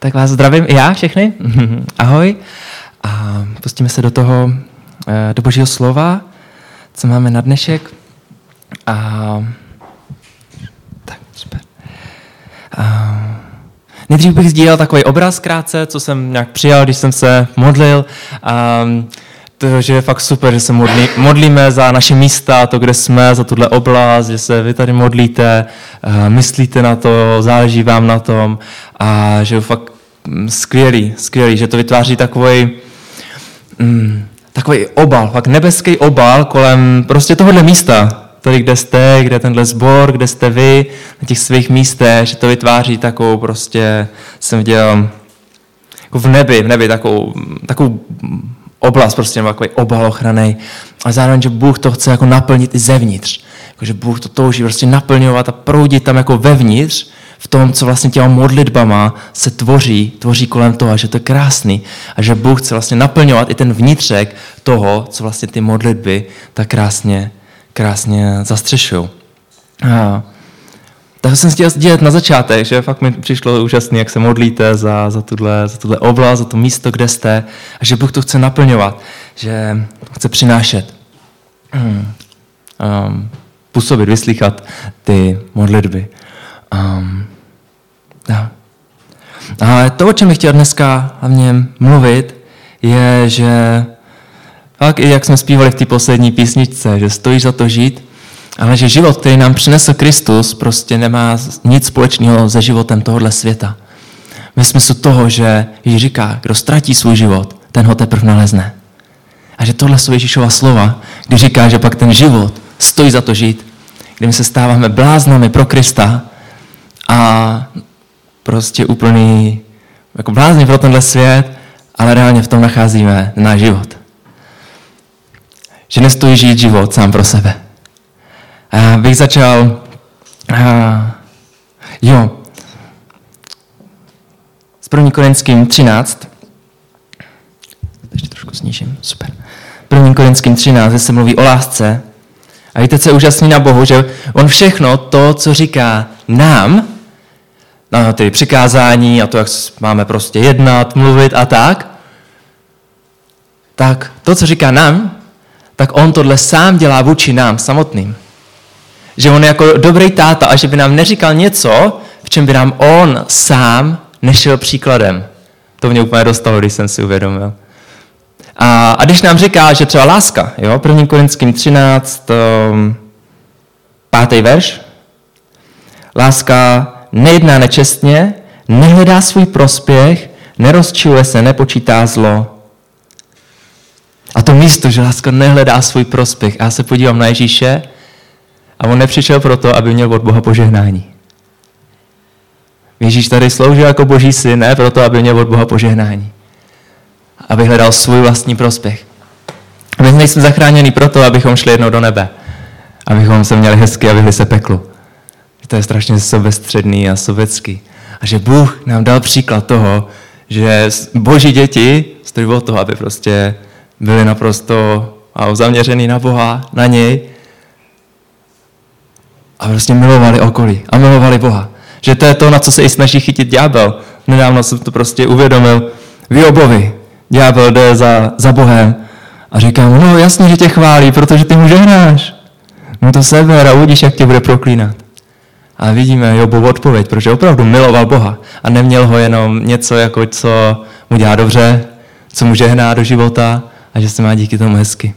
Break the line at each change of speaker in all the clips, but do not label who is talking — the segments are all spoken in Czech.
Tak vás zdravím i já všechny. Ahoj. A pustíme se do toho, do Božího slova, co máme na dnešek. Tak, super. Nejdřív bych sdílel takový obraz krátce, co jsem nějak přijal, když jsem se modlil. To, že je fakt super, že se modlíme za naše místa, to, kde jsme, za tuhle oblast, že se vy tady modlíte, myslíte na to, záleží vám na tom a že je fakt skvělý, že to vytváří takový obal, fakt nebeský obal kolem prostě tohohle místa, tady, kde jste, kde je tenhle sbor, kde jste vy, na těch svých místech, že to vytváří takovou prostě, jsem viděl, jako v nebi takovou oblast, prostě takový obal ochranný, a zároveň, že Bůh to chce jako naplnit i zevnitř. Jako, že Bůh to touží prostě naplňovat a proudit tam jako vevnitř, v tom, co vlastně těma modlitbama se tvoří kolem toho, a že to je krásný. A že Bůh chce vlastně naplňovat i ten vnitřek toho, co vlastně ty modlitby tak krásně zastřešují. Tak jsem chtěl sdělit na začátek, že fakt mi přišlo úžasný, jak se modlíte za tuhle oblast, za to místo, kde jste, a že Bůh to chce naplňovat, že chce přinášet, působit, vyslýchat ty modlitby. A to, o čem bych chtěl dneska hlavně mluvit, je, že tak i jak jsme zpívali v té poslední písničce, že stojí za to žít, ale že život, který nám přinesl Kristus, prostě nemá nic společného se životem tohohle světa. Ve smyslu toho, že Ježíš říká, kdo ztratí svůj život, ten ho teprve nalezne. A že tohle jsou Ježíšova slova, když říká, že pak ten život stojí za to žít, kdy my se stáváme bláznami pro Krista a prostě úplný jako blázni pro tenhle svět, ale reálně v tom nacházíme náš život. Že nestojí žít život sám pro sebe. A bych začal, s 1. Korinským 13. Ještě trošku snížím, super. 1. Korinským 13, kde se mluví o lásce. A víte, co je úžasný na Bohu, že on všechno to, co říká nám, na ty přikázání a to, jak máme prostě jednat, mluvit a tak to, co říká nám, tak on tohle sám dělá vůči nám samotným. Že on je jako dobrý táta a že by nám neříkal něco, v čem by nám on sám nešel příkladem. To mě úplně dostalo, když jsem si uvědomil. A když nám říká, že třeba láska, 1. Korinským 13, 5. verš, láska nejedná nečestně, nehledá svůj prospěch, nerozčiluje se, nepočítá zlo. A to místo, že láska nehledá svůj prospěch. Já se podívám na Ježíše a on nepřišel proto, aby měl od Boha požehnání. Ježíš tady sloužil jako Boží syn, ne proto, aby měl od Boha požehnání. Aby hledal svůj vlastní prospěch. My nejsme zachráněni proto, abychom šli jednou do nebe. Abychom se měli hezky a vyhli se peklu. To je strašně sobestředný a sobecký. A že Bůh nám dal příklad toho, že Boží děti stojí od toho, aby prostě byli naprosto zaměřený na Boha, na něj a prostě milovali okolí a milovali Boha. Že to je to, na co se i snaží chytit ďábel. Nedávno jsem to prostě uvědomil v Jobovi. Ďábel jde za Bohem a říká mu, no jasně, že tě chválí, protože ty mu žehnáš. Mu to seber a uvidíš, jak tě bude proklínat. A vidíme Jobovu odpověď, protože opravdu miloval Boha a neměl ho jenom něco, jako co mu dělá dobře, co mu žehná do života a že se má díky tomu hezky.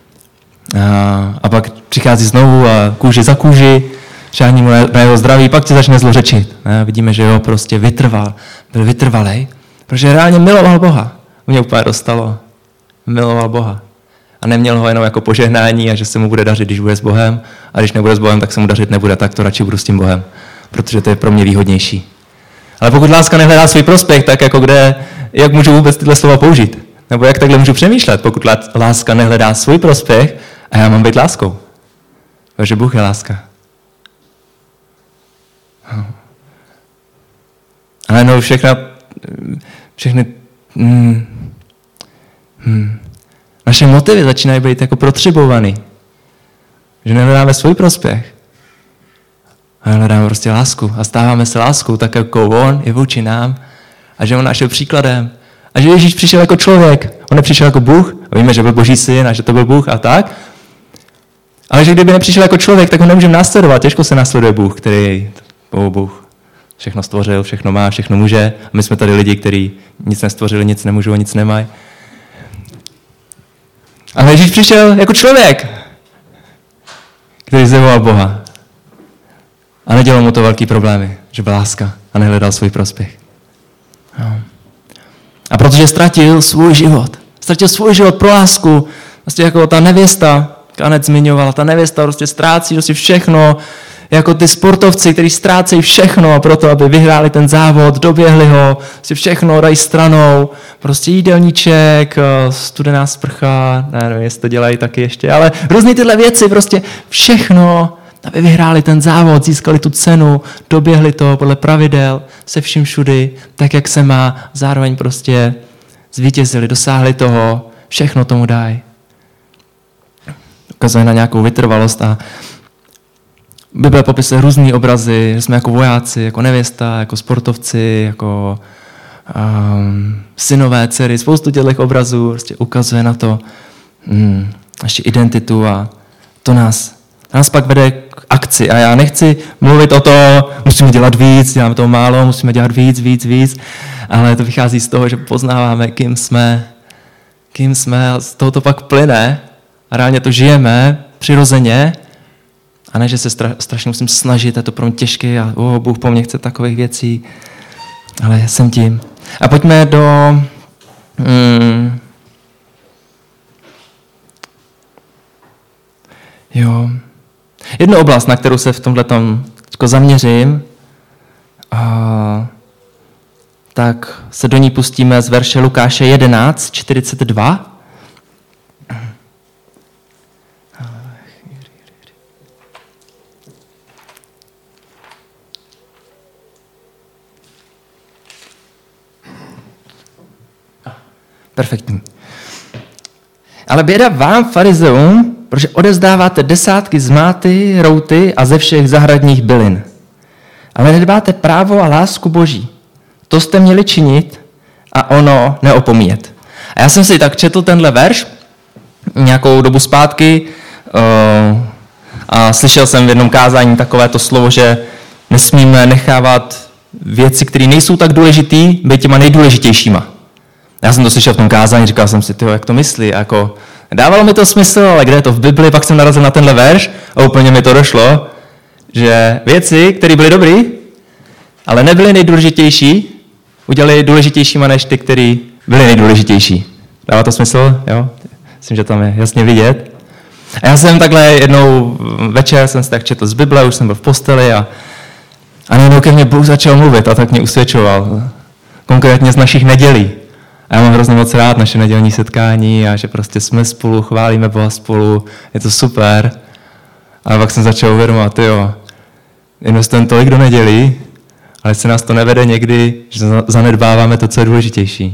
A pak přichází znovu a kůži za kůži, šáhní mu na jeho zdraví, pak ti začne zlořečit. A vidíme, že ho prostě byl vytrvalej, protože reálně miloval Boha. Mě úplně dostalo. Miloval Boha. A neměl ho jenom jako požehnání a že se mu bude dařit, když bude s Bohem. A když nebude s Bohem, tak se mu dařit nebude. Tak to radši budu s tím Bohem. Protože to je pro mě výhodnější. Ale pokud láska nehledá svůj prospěch, tak jako jak můžu vůbec tyhle slova použít? Nebo jak takhle můžu přemýšlet, pokud láska nehledá svůj prospěch a já mám být láskou? Takže Bůh je láska. Ale no všechny naše motivy začínají být jako protřebovaný. Že nehledáme svůj prospěch. Ale hledáme prostě lásku a stáváme se láskou, tak jako on je vůči nám a že on našel příkladem. A že Ježíš přišel jako člověk. On nepřišel jako Bůh. Víme, že byl Boží syn a že to byl Bůh a tak. Ale že kdyby nepřišel jako člověk, tak ho nemůžeme následovat. Těžko se následuje Bůh, který Bůh všechno stvořil, všechno má, všechno může. A my jsme tady lidi, kteří nic nestvořili, nic nemůžou, nic nemají. Ale Ježíš přišel jako člověk, který zjevoval Boha. A nedělal mu to velký problémy, že byl láska a nehledal svůj prospěch. No. A protože ztratil svůj život pro lásku, vlastně jako ta nevěsta, Kanec zmiňovala, ta nevěsta prostě ztrácí prostě všechno, jako ty sportovci, kteří ztrácejí všechno proto, aby vyhráli ten závod, doběhli ho, prostě všechno dají stranou, prostě jídelníček, studená sprcha, nevím, jestli to dělají taky ještě, ale různý tyhle věci, prostě všechno, aby vyhráli ten závod, získali tu cenu, doběhli to podle pravidel, se vším všudy, tak, jak se má, zároveň prostě zvítězili, dosáhli toho, všechno tomu dají. Ukazuje na nějakou vytrvalost a Bible popisuje různý obrazy, že jsme jako vojáci, jako nevěsta, jako sportovci, jako synové, dcery, spoustu těchto obrazů prostě ukazuje na to naši identitu a to nás pak vede k akci. A já nechci mluvit o to, musíme dělat víc, děláme toho málo, musíme dělat víc, ale to vychází z toho, že poznáváme, kým jsme a z toho to pak plyne a reálně to žijeme přirozeně a ne, že se strašně musím snažit, je to pro mě těžké a Bůh po mně chce takových věcí, ale jsem tím. A pojďme do jednu oblast, na kterou se v tomhletom zaměřím, tak se do ní pustíme z verše Lukáše 11:42. Perfektní. Ale běda vám, farizeům, protože odevzdáváte desátky z máty, routy a ze všech zahradních bylin. Ale nedbáte právo a lásku Boží. To jste měli činit a ono neopomíjet. A já jsem si tak četl tenhle verš nějakou dobu zpátky a slyšel jsem v jednom kázání takovéto slovo, že nesmíme nechávat věci, které nejsou tak důležitý, být těma nejdůležitějšíma. Já jsem to slyšel v tom kázání, říkal jsem si, jak to myslí, jako dávalo mi to smysl, ale kde je to v Bibli, pak jsem narazil na tenhle verš a úplně mi to došlo, že věci, které byly dobré, ale nebyly nejdůležitější, udělali důležitějšíma než ty, které byly nejdůležitější. Dává to smysl? Jo? Myslím, že tam je jasně vidět. A já jsem takhle jednou večer jsem si tak četl z Bible, už jsem byl v posteli a najednou ke mně Bůh začal mluvit a tak mě usvědčoval. Konkrétně z našich nedělí. A já mám hrozně moc rád naše nedělní setkání a že prostě jsme spolu, chválíme Boha spolu, je to super. A pak jsem začal uvědomovat, investujeme tolik do nedělí, ale se nás to nevede někdy, že zanedbáváme to, co je důležitější.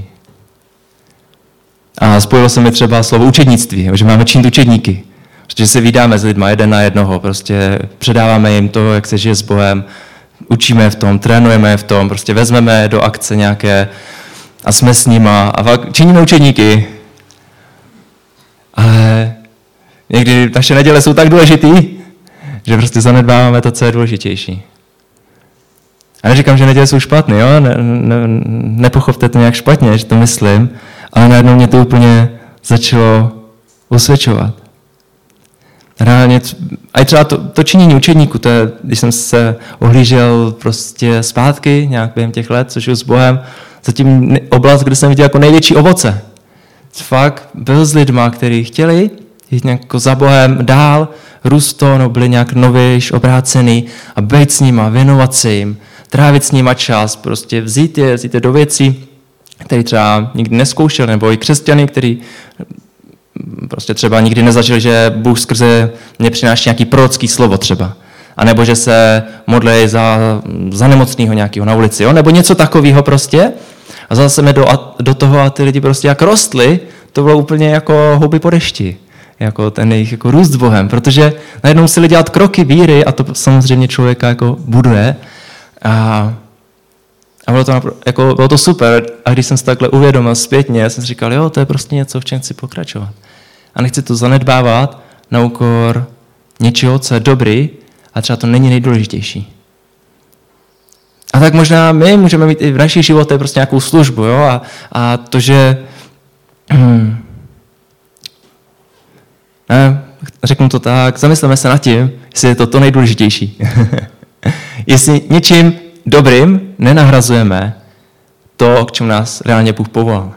A spojilo se mi třeba slovo učednictví, že máme činit učedníky. Protože se vídáme s lidma jeden na jednoho, prostě předáváme jim to, jak se žije s Bohem, učíme je v tom, trénujeme je v tom, prostě vezmeme do akce nějaké a jsme s nima a fakt činíme učedníky. Ale někdy naše neděle jsou tak důležitý, že prostě zanedbáváme to, co je důležitější. A neříkám, že neděle jsou špatný, jo? Nepochopte to nějak špatně, že to myslím, ale najednou mě to úplně začalo usvědčovat. Reálně, a třeba to činění učedníků, to je, když jsem se ohlížel prostě zpátky, nějak během těch let, což je s Bohem, zatím oblast, kde jsem viděl jako největší ovoce. Fakt byl s lidma, kteří chtěli jít nějak za Bohem dál, růst to, no byli nějak novějš, obrácený a být s nima, věnovat se jim, trávit s nima čas, prostě vzít je do věcí, který třeba nikdy nezkoušel, nebo i křesťany, který prostě třeba nikdy nezažil, že Bůh skrze mě přináší nějaký prorocký slovo třeba. A nebo že se modlí za nemocného nějakého na ulici, jo? Nebo něco takového prostě. A zase jsme do toho a ty lidi prostě jak rostli, to bylo úplně jako houby po dešti. Jako ten jejich jako růst s Bohem, protože najednou museli dělat kroky víry a to samozřejmě člověka jako buduje. A bylo to super. A když jsem si takhle uvědomil zpětně, jsem si říkal, jo, to je prostě něco, v čem chci pokračovat. A nechci to zanedbávat na úkor něčeho, co je dobrý, a třeba to není nejdůležitější. A tak možná my můžeme mít i v našich životech prostě nějakou službu, jo? A to, že řeknu to tak, zamysleme se nad tím, jestli je to nejdůležitější. Jestli něčím dobrým nenahrazujeme to, k čemu nás reálně Bůh povolal.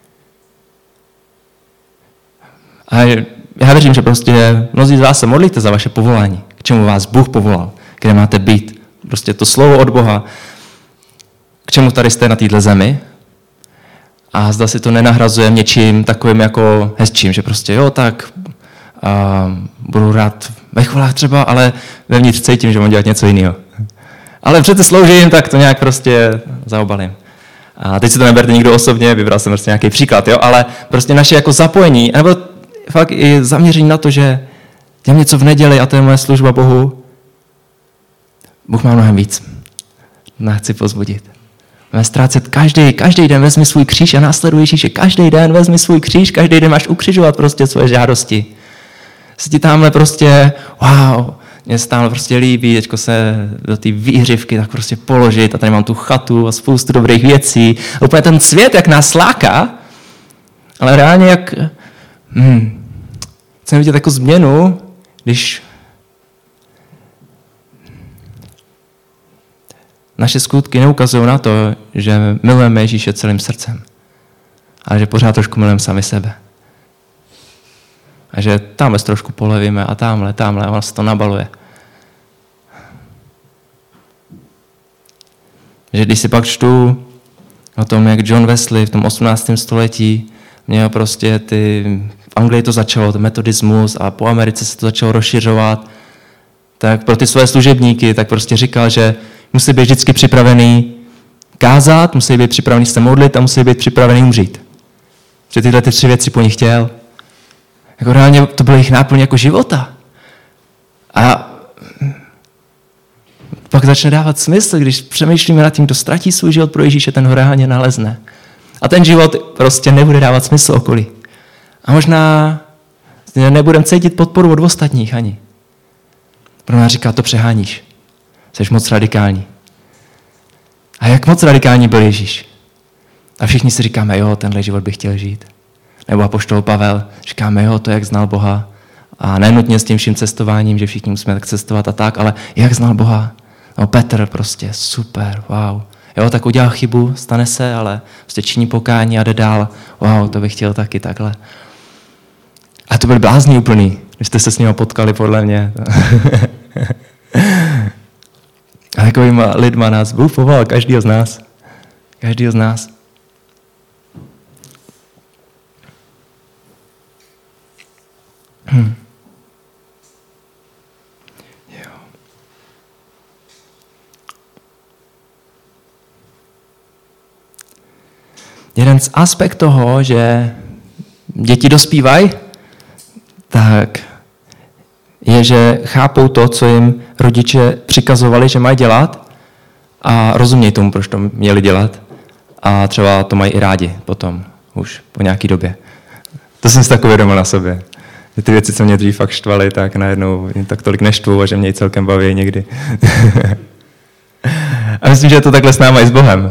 A já věřím, že prostě mnozí z vás se modlíte za vaše povolání, k čemu vás Bůh povolal, kde máte být. Prostě to slovo od Boha, k čemu tady jste na této zemi. A zda si to nenahrazujeme něčím takovým jako hezčím, že prostě jo, tak budu rád ve chvalách třeba, ale vevnitř cítím, že mám dělat něco jiného. Ale přece sloužím, tak to nějak prostě zaobalím. A teď si to neberte nikdo osobně, vybral jsem prostě nějaký příklad, jo, ale prostě naše jako zapojení, nebo fakt i zaměření na to, že dělám něco v neděli a to je moje služba Bohu. Bůh má mnohem víc. Nás chci pozbudit. Máme ztrácet každý den vezmi svůj kříž a následuj Ježíše. Každý den vezmi svůj kříž, každý den máš ukřižovat prostě svoje žádosti. Se ti tamhle prostě, wow, mě se tamhle prostě líbí, teďko se do té výhřivky tak prostě položit a tady mám tu chatu a spoustu dobrých věcí. A úplně ten svět, jak nás láká, ale reálně jak chceme vidět jako změnu, když naše skutky neukazují na to, že milujeme Ježíše celým srdcem, ale že pořád trošku milujeme sami sebe. A že tamhle trošku polevíme a tamhle, a ono se to nabaluje. Že když si pak čtu o tom, jak John Wesley v tom 18. století měl prostě v Anglii to začalo, ten metodismus a po Americe se to začalo rozšiřovat, tak pro ty své služebníky tak prostě říkal, že musí být vždycky připravený kázat, musí být připravený se modlit a musí být připravený umřít. Že tyhle 3 věci po nich chtěl. Jako reálně to bylo jejich náplň jako života. A pak začne dávat smysl, když přemýšlíme nad tím, kdo ztratí svůj život pro Ježíše, ten ho reálně nalezne. A ten život prostě nebude dávat smysl okolí. A možná nebudeme cítit podporu od ostatních ani. Pro nás říká, to přeháníš. Jsi moc radikální. A jak moc radikální byl Ježíš? A všichni si říkáme, jo, tenhle život bych chtěl žít. Nebo apoštol Pavel, říkáme, jo, to jak znal Boha. A nenutně s tím vším cestováním, že všichni musíme tak cestovat a tak, ale jak znal Boha? No Petr prostě, super, wow. Jo, tak udělal chybu, stane se, ale prostě činí pokání a jde dál. Wow, to bych chtěl taky takhle. A to byl blázni úplný, když jste se s ním potkali, podle mě. A takovýma lidma nás Bůh povolal, každýho z nás. Každýho z nás. Jo. Jeden z aspektů toho, že děti dospívají, tak je, že chápou to, co jim rodiče přikazovali, že mají dělat a rozumějí tomu, proč to měli dělat a třeba to mají i rádi potom, už po nějaký době. To jsem si tak uvědomil na sobě. Že ty věci, co mě dřív fakt štvaly, tak najednou mě tak tolik neštvou a že mě i celkem baví někdy. A myslím, že je to takhle s náma i s Bohem.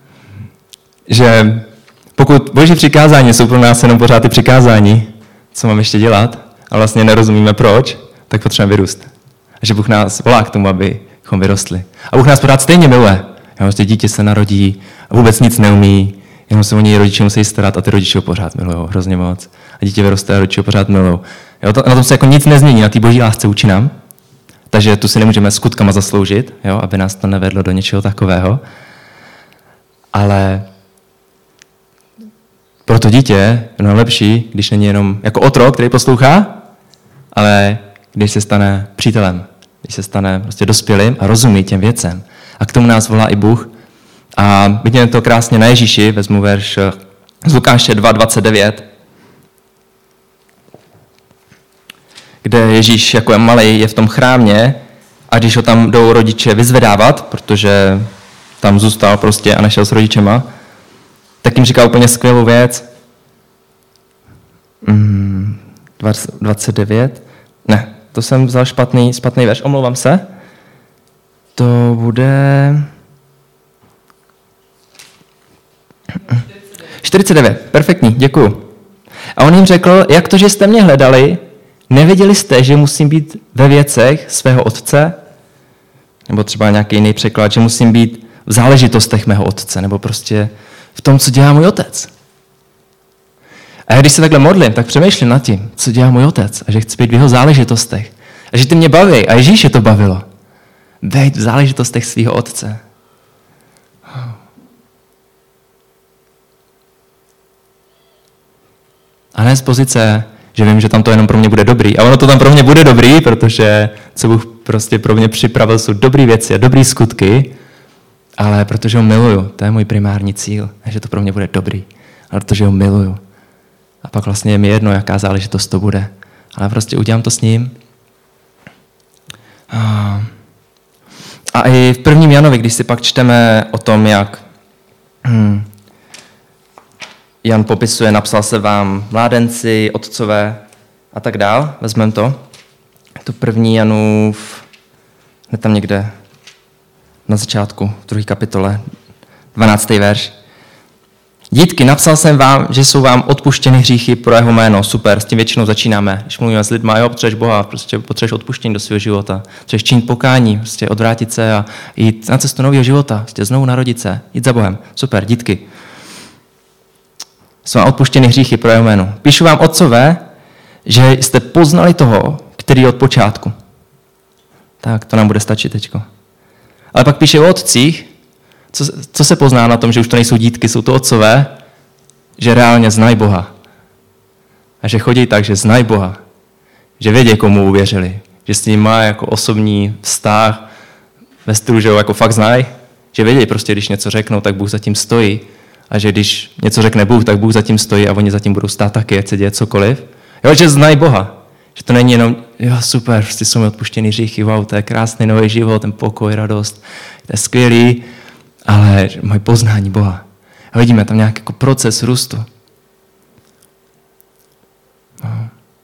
Že pokud Boží přikázání jsou pro nás jenom pořád ty přikázání, co mám ještě dělat, a vlastně nerozumíme proč, tak potřebujeme vyrůst. A že Bůh nás volá k tomu, abychom vyrostli. A Bůh nás pořád stejně miluje. Vlastně dítě se narodí a vůbec nic neumí, jenom se o něj rodiče musí starat a ty rodiče ho pořád milujou hrozně moc. A dítě vyroste a rodiče ho pořád milujou. Na tom se jako nic nezmění, na té Boží lásce učí nám. Takže tu si nemůžeme skutkama zasloužit, jo, aby nás to nevedlo do něčeho takového. Ale pro to dítě je mnohem lepší, když není jenom jako otrok, který poslouchá, ale když se stane přítelem, když se stane prostě dospělým a rozumí těm věcem. A k tomu nás volá i Bůh. A vidíme to krásně na Ježíši, vezmu verš z Lukáše 2:29, kde Ježíš jako malej je v tom chrámě a když ho tam jdou rodiče vyzvedávat, protože tam zůstal prostě a nešel s rodičema, tak jim říká úplně skvělou věc. 29. Ne, to jsem vzal špatný verš, omlouvám se. To bude 49, perfektní, děkuju. A on jim řekl, jak to, že jste mě hledali, nevěděli jste, že musím být ve věcech svého otce, nebo třeba nějaký jiný překlad, že musím být v záležitostech mého otce, nebo prostě v tom, co dělá můj otec. A já když se takhle modlím, tak přemýšlím nad tím, co dělá můj otec, a že chci být v jeho záležitostech. A že ty mě baví, a Ježíše to bavilo. Být v záležitostech svého otce. A ne z pozice, že vím, že tam to jenom pro mě bude dobrý. A ono to tam pro mě bude dobrý, protože co Bůh prostě pro mě připravil, jsou dobré věci a dobré skutky, ale protože ho miluju, to je můj primární cíl, ne, že to pro mě bude dobrý, ale protože ho miluju. A pak vlastně je mi jedno, jaká záležitost to bude. Ale prostě udělám to s ním. A i v 1. Janovi, když si pak čteme o tom, jak Jan popisuje, napsal se vám mládenci, otcové a tak dál, vezmeme to. To 1. Janův, ne tam někde na začátku, v 2. kapitole, 12. verš. Dítky, napsal jsem vám, že jsou vám odpuštěny hříchy pro jeho jméno. Super, s tím většinou začínáme. Když mluvíme s lidmi, jo, potřebuješ Boha, prostě potřebuješ odpuštění do svého života. Potřebuješ činit pokání, prostě odvrátit se a jít na cestu nového života, prostě znovu narodit se, jít za Bohem. Super, dítky. Jsou vám odpuštěny hříchy pro jeho jméno. Píšu vám, otcové, že jste poznali toho, který je od počátku. Tak, to nám bude stačit teďko. Ale pak píše o otcích, co se pozná na tom, že už to nejsou dítky, jsou to otcové, že reálně znají Boha. A že chodí tak, že znají Boha. Že vědí, komu uvěřili. Že s ním má jako osobní vztah ve stylu, že ho jako fakt znají. Že vědí prostě, když něco řeknou, tak Bůh zatím stojí. A že když něco řekne Bůh, tak Bůh zatím stojí a oni zatím budou stát taky, ať se děje cokoliv. Jo, že znají Boha. Že to není jenom, jo, super, prostě jsou mi odpuštěný hříchy, wow, to je krásný nový život, ten pokoj, radost, to je skvělý, ale mají poznání Boha. A vidíme tam nějaký jako proces růstu. No.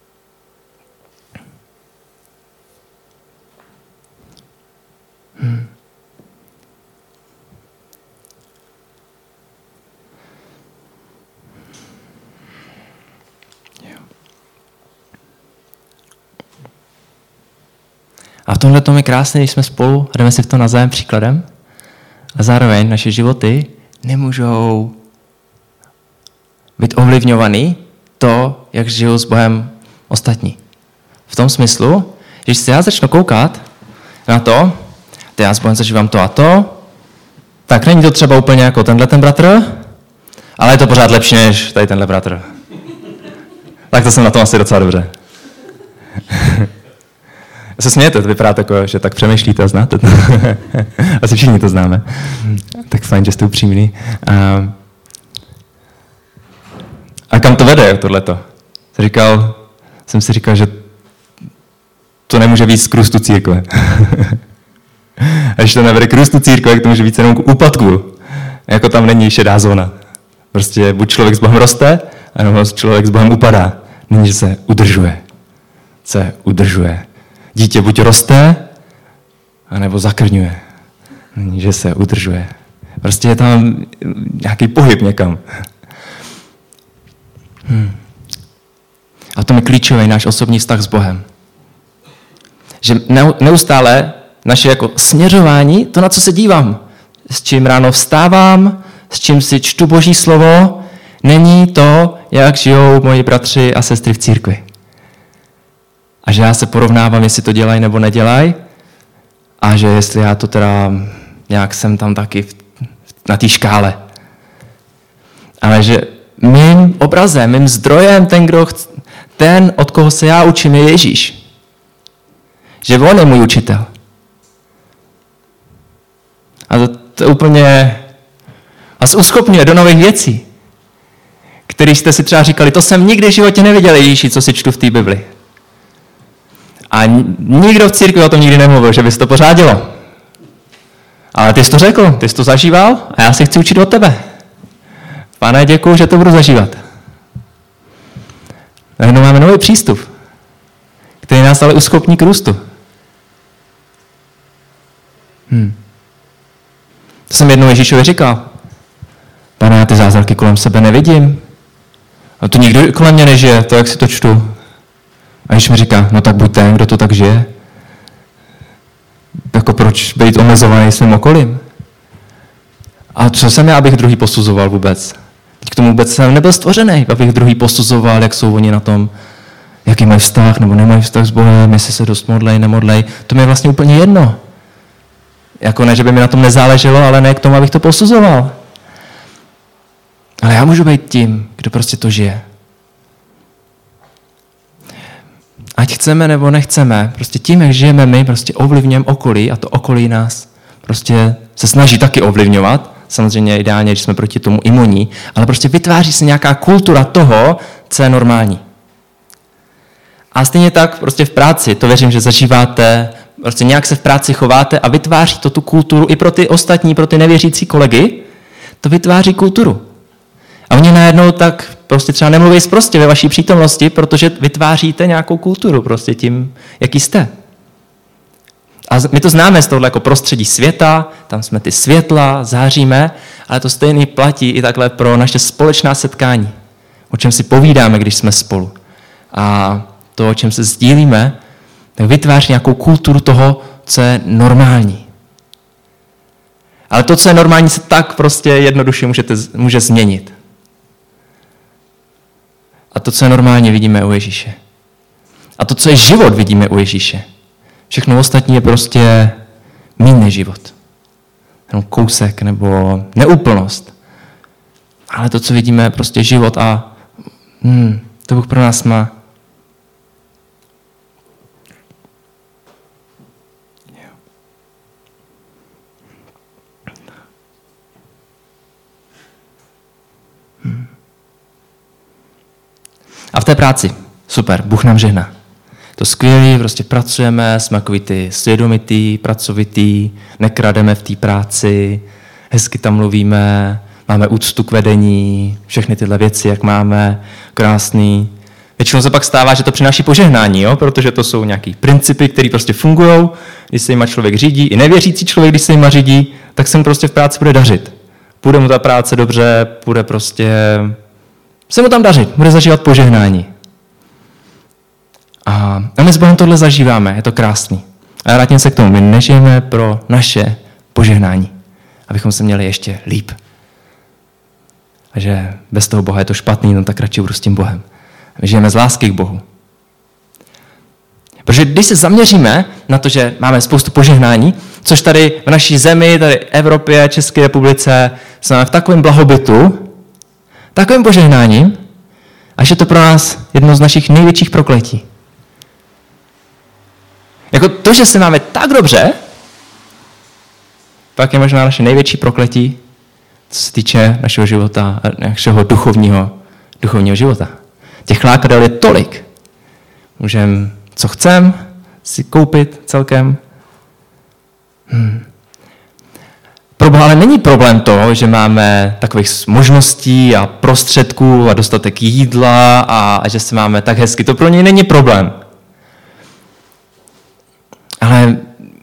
A v tomhle tom je krásné, když jsme spolu a jdeme si v tom navzájem příkladem. A zároveň naše životy nemůžou být ovlivňovaný to, jak žijou s Bohem ostatní. V tom smyslu, že když se já začnu koukat na to, že já s Bohem zažívám to a to, tak není to třeba úplně jako tenhle ten bratr, ale je to pořád lepší než tady tenhle bratr. Tak to jsem na tom asi docela dobře. Se smějete, to vypadá takové, že tak přemýšlíte a znáte to. Asi všichni to známe. Tak fajn, že jste upřímný. A kam to vede, tohleto? Jsem si říkal, že to nemůže být z růstu církve. A když to nevede k růstu církve, tak to může být jenom k úpadku. Jako tam není šedá zóna. Prostě buď člověk s Bohem roste, nebo člověk s Bohem upadá. Není, že se udržuje. Dítě buď roste, anebo zakrňuje. Není, že se udržuje. Prostě je tam nějaký pohyb někam. A to je klíčový náš osobní vztah s Bohem. Že neustále naše jako směřování, to, na co se dívám, s čím ráno vstávám, s čím si čtu Boží slovo, není to, jak žijou moji bratři a sestry v církvi. A že já se porovnávám, jestli to dělají nebo nedělají, a že jestli já to teda nějak jsem tam taky na té škále. Ale že mým obrazem, mým zdrojem, ten, od koho se já učím, je Ježíš. Že on je můj učitel. A to úplně vás uschopňuje do nových věcí, které jste si třeba říkali, to jsem nikdy v životě neviděl, Ježíši, co si čtu v té Bibli. A nikdo v církvi o tom nikdy nemluvil, že by se to pořádilo. Ale ty jsi to řekl, ty jsi to zažíval a já si chci učit od tebe. Pane, děkuju, že to budu zažívat. Najednou máme nový přístup, který nás ale uschopní k růstu. To jsem jednou Ježíšovi říkal. Pane, já ty zázraky kolem sebe nevidím. A to nikdo kolem mě nežije, to jak si to čtu. A Ježíš mi říká, no tak buď ten, kdo to tak žije. Jako proč být omezovaný svým okolím? A co jsem já, abych druhý posuzoval vůbec? K tomu vůbec jsem nebyl stvořený, abych druhý posuzoval, jak jsou oni na tom, jaký mají vztah nebo nemají vztah s Bohem, jestli se dost modlej, nemodlej. To mi je vlastně úplně jedno. Jako ne, že by mi na tom nezáleželo, ale ne k tomu, abych to posuzoval. Ale já můžu být tím, kdo prostě to žije. Ať chceme nebo nechceme, prostě tím, jak žijeme my, prostě ovlivňujeme okolí a to okolí nás prostě se snaží taky ovlivňovat. Samozřejmě ideálně, když jsme proti tomu imunní, ale prostě vytváří se nějaká kultura toho, co je normální. A stejně tak prostě v práci, to věřím, že zažíváte, prostě nějak se v práci chováte a vytváří to tu kulturu i pro ty ostatní, pro ty nevěřící kolegy, to vytváří kulturu. A oni najednou tak prostě třeba nemluví sprostě ve vaší přítomnosti, protože vytváříte nějakou kulturu prostě tím, jaký jste. A my to známe z tohohle jako prostředí světa, tam jsme ty světla, záříme, ale to stejný platí i takhle pro naše společná setkání. O čem si povídáme, když jsme spolu. A to, o čem se sdílíme, tak vytváří nějakou kulturu toho, co je normální. Ale to, co je normální, se tak prostě jednoduše může změnit. A to, co je normální, vidíme u Ježíše. A to, co je život, vidíme u Ježíše. Všechno ostatní je prostě méně než život. Jenom kousek nebo neúplnost. Ale to, co vidíme, je prostě život a to Bůh pro nás má. A v té práci, super, Bůh nám žehná. To skvělý, prostě pracujeme, jsme takový ty svědomitý, pracovitý, nekrademe v té práci, hezky tam mluvíme, máme úctu k vedení, všechny tyhle věci, jak máme, krásný. Většinou se pak stává, že to přináší požehnání, jo? Protože to jsou nějaký principy, které prostě fungují, když se jima člověk řídí, i nevěřící člověk, když se jima řídí, tak se mu prostě v práci bude dařit. Půjde mu ta práce dobře, bude prostě se mu tam dařit, bude zažívat požehnání. A my s Bohem tohle zažíváme, je to krásný. A já vrátím se k tomu, my nežijeme pro naše požehnání, abychom se měli ještě líp. A že bez toho Boha je to špatný, no tak radši budu s tím Bohem. My žijeme z lásky k Bohu. Protože když se zaměříme na to, že máme spoustu požehnání, což tady v naší zemi, tady v Evropě, České republice, jsme v takovém blahobytu, takovým požehnáním, až je to pro nás jedno z našich největších prokletí. Jako to, že se máme tak dobře, pak je možná naše největší prokletí, co se týče našeho života, našeho duchovního života. Těch lákadel je tolik. Můžeme, co chceme, si koupit celkem. Pro Boha ale není problém to, že máme takových možností a prostředků a dostatek jídla a že se máme tak hezky. To pro něj není problém. Ale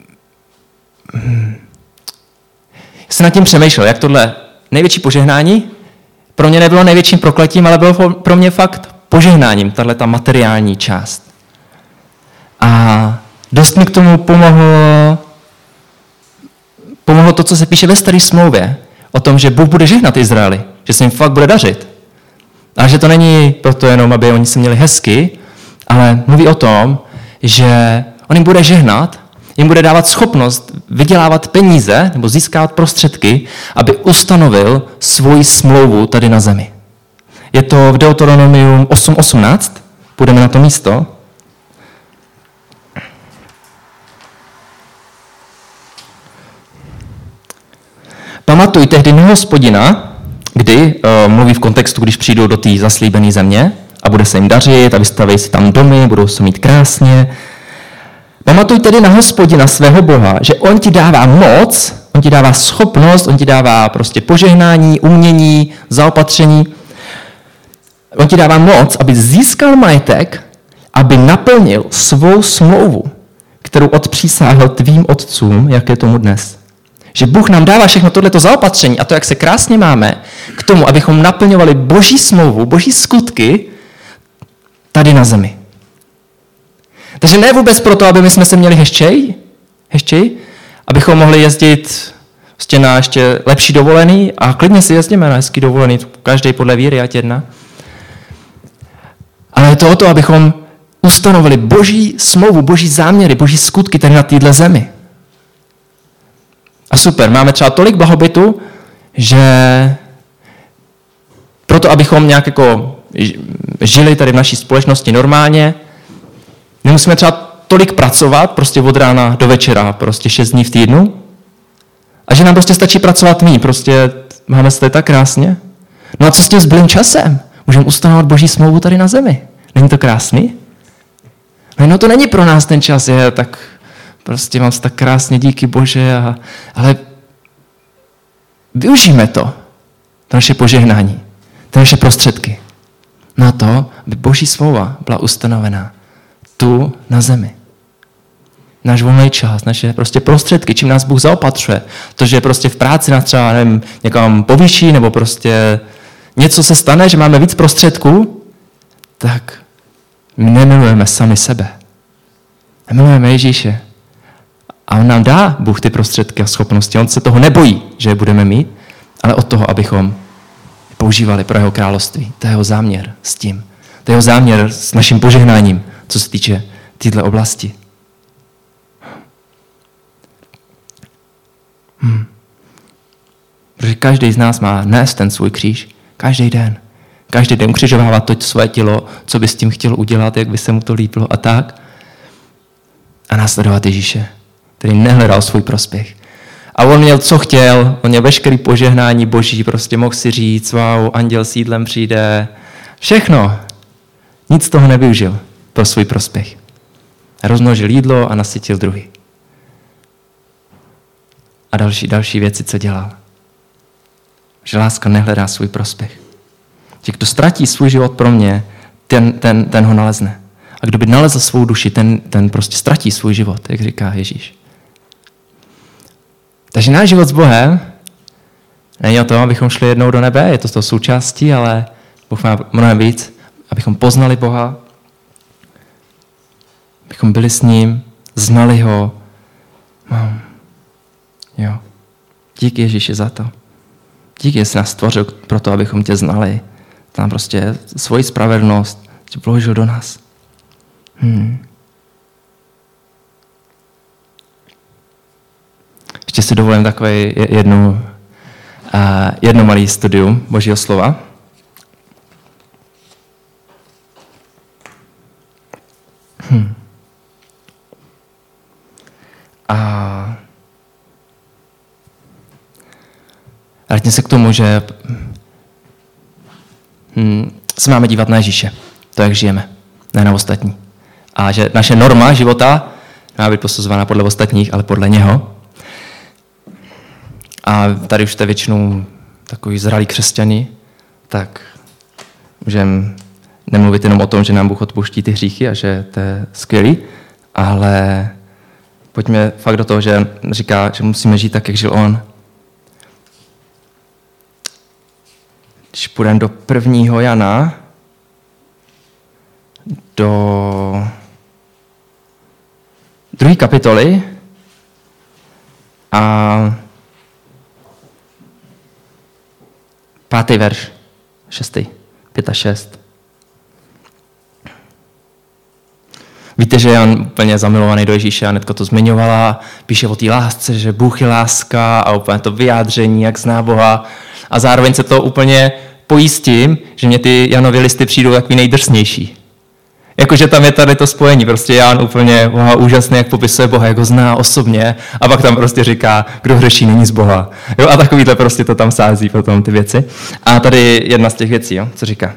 já jsem nad tím přemýšlel, jak tohle největší požehnání pro mě nebylo největším prokletím, ale bylo pro mě fakt požehnáním, tahle ta materiální část. A dost mi k tomu pomohlo to, co se píše ve Staré smlouvě, o tom, že Bůh bude žehnat Izraeli, že se jim fakt bude dařit. A že to není proto jenom, aby oni se měli hezky, ale mluví o tom, že on jim bude žehnat, jim bude dávat schopnost vydělávat peníze nebo získávat prostředky, aby ustanovil svoji smlouvu tady na zemi. Je to v Deuteronomium 8.18, půjdeme na to místo. Pamatuj tehdy na Hospodina, kdy mluví v kontextu, když přijdou do té zaslíbené země a bude se jim dařit a vystaví si tam domy, budou se mít krásně. Pamatuj tedy na Hospodina svého Boha, že on ti dává moc on ti dává schopnost, on ti dává prostě požehnání, umění, zaopatření. On ti dává moc, aby získal majetek, aby naplnil svou smlouvu, kterou odpřísáhl tvým otcům, jak je tomu dnes. Že Bůh nám dává všechno tohleto zaopatření a to, jak se krásně máme, k tomu, abychom naplňovali Boží smlouvu, Boží skutky tady na zemi. Takže ne vůbec proto, aby my jsme se měli hezčej, abychom mohli jezdit prostě na ještě lepší dovolený a klidně si jezdíme na hezký dovolený, každý podle víry, ať jedna. Ale je to o to, abychom ustanovili Boží smlouvu, Boží záměry, Boží skutky tady na téhle zemi. A super, máme třeba tolik blahobytu, že proto, abychom nějak jako žili tady v naší společnosti normálně, nemusíme třeba tolik pracovat, prostě od rána do večera, prostě 6 dní v týdnu. A že nám prostě stačí pracovat míň, prostě máme se tady tak krásně. No a co s tím zbylým časem? Můžeme ustanovat Boží smlouvu tady na zemi. Není to krásný? No to není pro nás ten čas, je tak prostě mám se tak krásně, díky Bože, ale využijeme to naše požehnání, to naše prostředky na to, aby Boží smlouva byla ustanovená tu na zemi. Náš volný čas, naše prostě prostředky, čím nás Bůh zaopatřuje. To, že prostě v práci nás třeba, nevím, někam povýší, nebo prostě něco se stane, že máme víc prostředků, tak my nemilujeme sami sebe. Nemilujeme Ježíše. A on nám dá Bůh ty prostředky a schopnosti. On se toho nebojí, že je budeme mít, ale od toho, abychom používali pro jeho království. To je jeho záměr s tím. To je jeho záměr s naším požehnáním, co se týče této oblasti. Protože každý z nás má nést ten svůj kříž. Každý den. Každý den ukřižovávat to svoje tělo, co by s tím chtěl udělat, jak by se mu to líbilo a tak. A následovat Ježíše, který nehledal svůj prospěch. A on měl, co chtěl, on měl veškerý požehnání Boží, prostě mohl si říct, wow, anděl s jídlem přijde. Všechno. Nic z toho nevyužil pro svůj prospěch. Rozmnožil jídlo a nasytil druhý. A další věci, co dělal. Že láska nehledá svůj prospěch. Že kdo ztratí svůj život pro mě, ten ho nalezne. A kdo by nalezl svou duši, ten prostě ztratí svůj život, jak říká Ježíš. Takže náš život s Bohem není o tom, abychom šli jednou do nebe, je to součástí, ale Bůh má mnohem víc, abychom poznali Boha, abychom byli s ním, znali ho. Jo. Díky Ježíši za to. Díky, že jsi nás stvořil pro to, abychom tě znali. Tam prostě svoji spravedlnost tě vložil do nás. Ještě si dovolím takové jedno malé studium Božího slova. A vrátím se k tomu, že se máme dívat na Ježíše, to, jak žijeme, ne na ostatní. A že naše norma života má být posuzována podle ostatních, ale podle něho. A tady už jste většinou takový zralí křesťani, tak můžeme nemluvit jenom o tom, že nám Bůh odpuští ty hříchy a že to je skvělý, ale pojďme fakt do toho, že říká, že musíme žít tak, jak žil on. Když půjdeme do 1. Jana, do 2. kapitoly a 5. verš, 6. 5 a 6. Víte, že Jan úplně zamilovaný do Ježíše, Anetka to zmiňovala, píše o té lásce, že Bůh je láska a úplně to vyjádření, jak zná Boha. A zároveň se to úplně pojí s tím, že mě ty Janovy listy přijdou takový nejdrsnější. Jakože tam je tady to spojení, prostě Jan úplně úžasný, jak popisuje Boha, jak ho zná osobně a pak tam prostě říká, kdo hřeší, není z Boha. Jo, a takovýhle prostě to tam sází potom ty věci. A tady jedna z těch věcí, jo, co říká.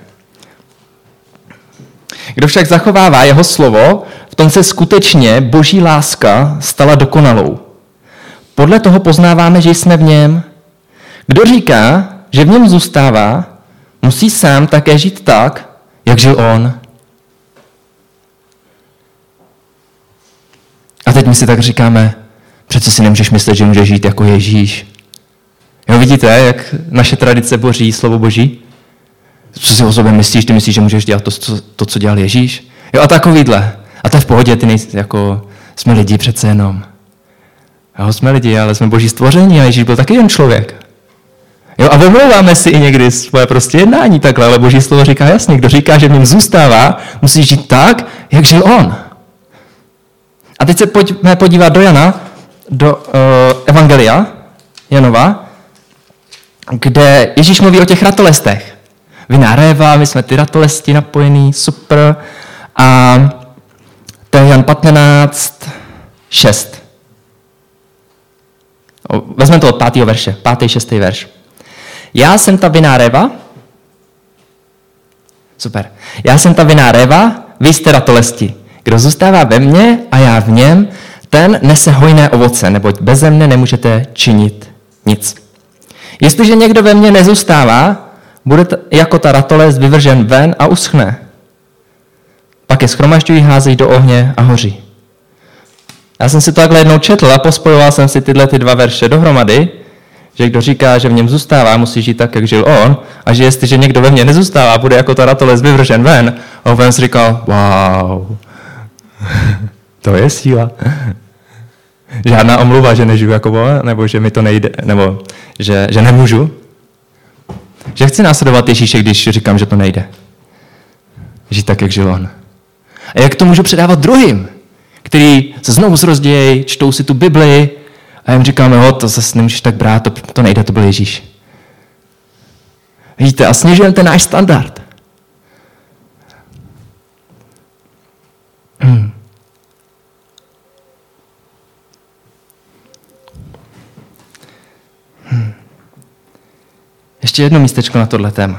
Kdo však zachovává jeho slovo, v tom se skutečně Boží láska stala dokonalou. Podle toho poznáváme, že jsme v něm. Kdo říká, že v něm zůstává, musí sám také žít tak, jak žil on. A teď my si tak říkáme, přece si nemůžeš myslet, že můžeš žít jako Ježíš. Jo, vidíte, jak naše tradice boří slovo Boží? Co si o sobě myslíš? Ty myslíš, že můžeš dělat to, co dělal Ježíš? Jo, a takovýhle. A to je v pohodě, jsme lidi přece jenom. Jo, jsme lidi, ale jsme Boží stvoření a Ježíš byl taky jen člověk. Jo, a omlouváme si i někdy svoje prostě jednání takhle, ale Boží slovo říká jasně, kdo říká, že v něm zůstává, musí žít tak, jak žil on. A teď se pojďme podívat do Jana, do Evangelia Janova, kde Ježíš mluví o těch ratolestech. Vinná réva, my jsme ty ratolesti napojení, super. A to je Jan 15, 6. Vezmeme to od 5. verše, 5. 6. verš. Já jsem ta vinná réva. Super. Já jsem ta vinná réva, vy jste ratolesti. Kdo zůstává ve mně a já v něm, ten nese hojné ovoce, neboť beze mne nemůžete činit nic. Jestliže někdo ve mně nezůstává, bude jako ta ratolest vyvržen ven a uschne. Pak je shromažďují, házejí do ohně a hoří. Já jsem si to takhle jednou četl a pospojoval jsem si tyhle 2 verše dohromady, že kdo říká, že v něm zůstává, musí žít tak, jak žil on, a že jestliže někdo ve mně nezůstává, bude jako ta ratolest vyvržen ven. A on si říkal, wow, to je síla. Žádná omluva, že nežiju jako on, nebo že mi to nejde, nebo že nemůžu. Že chci následovat Ježíše, když říkám, že to nejde. Žít tak, jak žil on. A jak to můžu předávat druhým, který se znovu zrozdějí, čtou si tu Bibli a jim říkáme, to zase nemůžeš tak brát, to nejde, to byl Ježíš. Vidíte, a snižujeme ten náš standard. Ještě jedno místečko na tohle téma.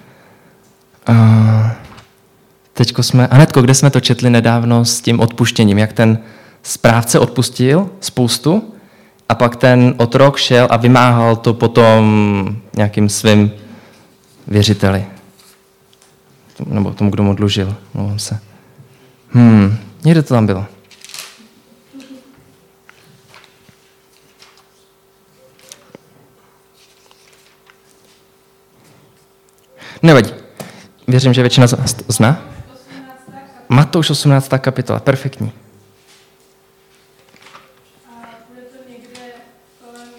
Teďko Anetko, kde jsme to četli nedávno s tím odpuštěním, jak ten správce odpustil spoustu a pak ten otrok šel a vymáhal to potom nějakým svým věřiteli. Nebo tomu, kdo mu dlužil. Mluvím se. Někde to tam bylo. Nevadí. Věřím, že většina zná. Matouš 18. kapitola. Perfektní.
Bude to někde kolem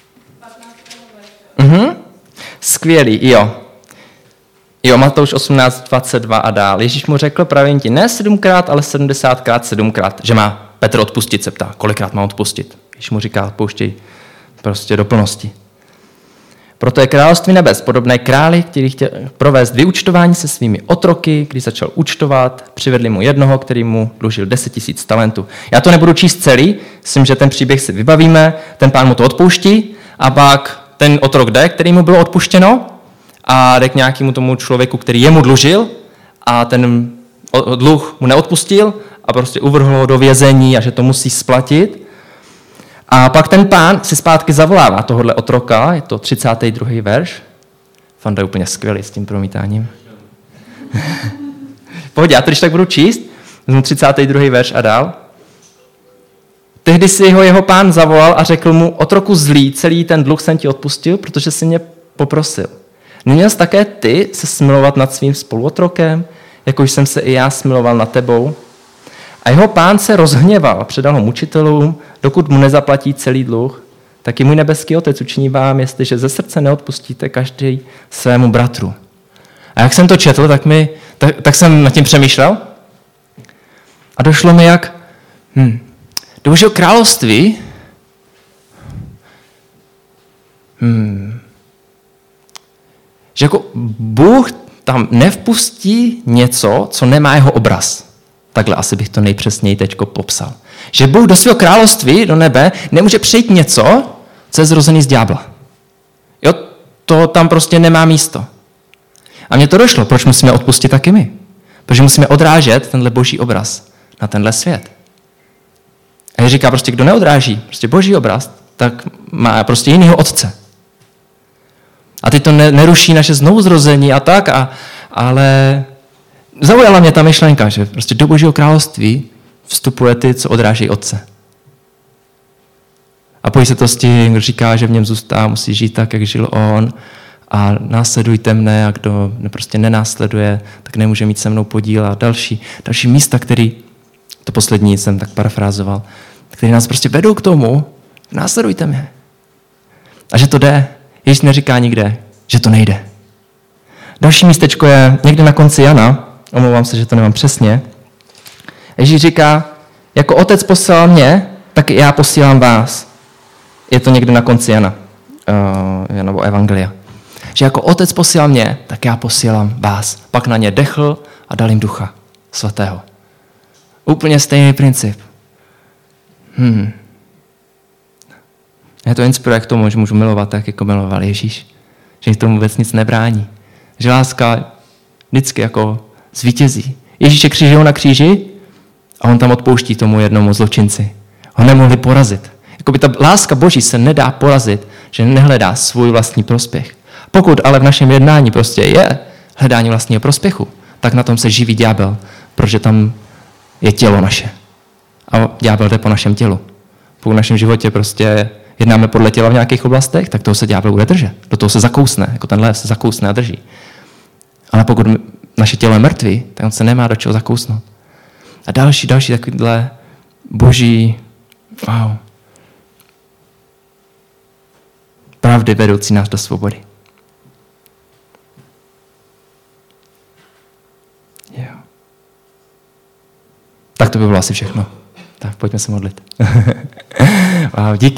15. verše.
Skvělý, jo. Jo, Matouš 18, 22 a dál. Ježíš mu řekl, pravím ti, ne 7krát, ale 70krát 7krát, že má Petr odpustit, se ptá, kolikrát má odpustit. Ježíš mu říká, odpouštěj prostě do plnosti. Proto je království nebes podobné králi, který chtěl provést vyúčtování se svými otroky, když začal účtovat, přivedli mu jednoho, který mu dlužil 10 000 talentů. Já to nebudu číst celý, myslím, že ten příběh si vybavíme, ten pán mu to odpouští a pak ten otrok jde, který mu bylo odpuštěno a jde k nějakému tomu člověku, který jemu dlužil a ten dluh mu neodpustil a prostě uvrhl ho do vězení a že to musí splatit. A pak ten pán si zpátky zavolává tohohle otroka, je to 32. verš. Fanda je úplně skvělý s tím promítáním. Pohodě, já to když tak budu číst, vezmu 32. verš a dál. Tehdy si ho jeho pán zavolal a řekl mu, otroku zlý, celý ten dluh jsem ti odpustil, protože jsi mě poprosil. Neměl jsi také ty se smilovat nad svým spoluotrokem, jakož jsem se i já smiloval nad tebou? A jeho pán se rozhněval a předal ho mučitelům, dokud mu nezaplatí celý dluh. Taky můj nebeský otec učiní vám, jestliže ze srdce neodpustíte každý svému bratru. A jak jsem to četl, tak jsem nad tím přemýšlel a došlo mi, jak do Božího království že jako Bůh tam nevpustí něco, co nemá jeho obraz. Takhle asi bych to nejpřesněji teďko popsal. Že Bůh do svého království, do nebe, nemůže přijít něco, co je zrozený z ďábla. Jo, to tam prostě nemá místo. A mně to došlo, proč musíme odpustit taky my. Protože musíme odrážet tenhle boží obraz na tenhle svět. A Ježíš říká prostě, kdo neodráží prostě boží obraz tak má prostě jinýho otce. A teď to neruší naše znovuzrození a tak, ale zaujala mě ta myšlenka, že prostě do Božího království vstupuje ty, co odrážejí otce. A pojí se to s tím, kdo říká, že v něm zůstá, musí žít tak, jak žil on a následujte mne a kdo prostě nenásleduje, tak nemůže mít se mnou podíl a další místa, který, to poslední jsem tak parafrázoval, který nás prostě vedou k tomu, následujte mě. A že to jde. Ježíš neříká nikde, že to nejde. Další místečko je někde na konci Jana, omlouvám se, že to nemám přesně. Ježíš říká, jako otec poslal mě, tak já posílám vás. Je to někde na konci Janovo evangelia. Že jako otec posílal mě, tak já posílám vás. Pak na ně dechl a dal jim Ducha Svatého. Úplně stejný princip. Mě to inspiruje k tomu, že můžu milovat tak, jako miloval Ježíš. Že mi tomu vůbec nic nebrání. Že láska vždycky jako zvítězí. Ježíš je křižil na kříži a on tam odpouští tomu jednomu zločinci. Ho nemohli porazit. Jakoby ta láska Boží se nedá porazit, že nehledá svůj vlastní prospěch. Pokud ale v našem jednání prostě je hledání vlastního prospěchu, tak na tom se živí ďábel, protože tam je tělo naše. A ďábel jde po našem tělu. Pokud v našem životě prostě jednáme podle těla v nějakých oblastech, tak toho se ďábel bude držet. Do toho se zakousne, jako ten lev se zakousne a drží. Ale pokud naše tělo je mrtvý, tak on se nemá do čeho zakousnout. A další takovýhle Boží pravdy vedoucí nás do svobody. Jo. Tak to by bylo asi všechno. Tak pojďme se modlit. Díky.